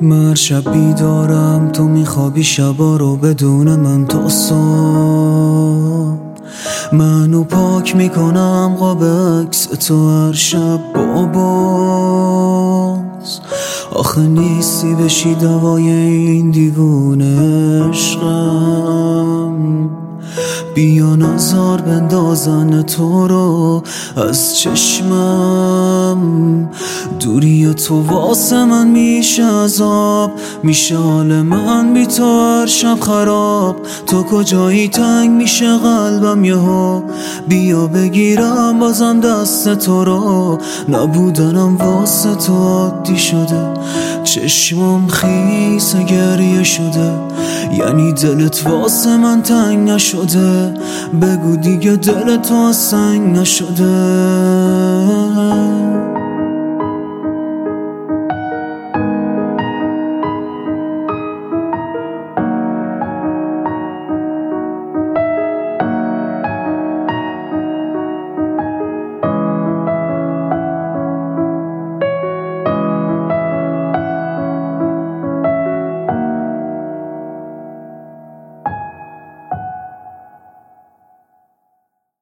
من شب بیدارم، تو میخوابی شبا رو بدون من تا صبح. منو پاک میکنم قاب عکس تو هر شب باز. آخه نیستی بشی دوای این دیوونه عشقم. بیا نظر بندازن تو رو از چشمم. دوری تو واسه من میشه عذاب، میشه حال من بی تو هر شب خراب. تو کجایی تنگ میشه قلبم یهو، بیا بگیرم بازم دست تو رو. نبودنم واسه تو عادی شده، چشمم خیس گریه شده. یعنی دلت واسه من تنگ نشده؟ بگو دیگه دلت واسه سنگ نشده؟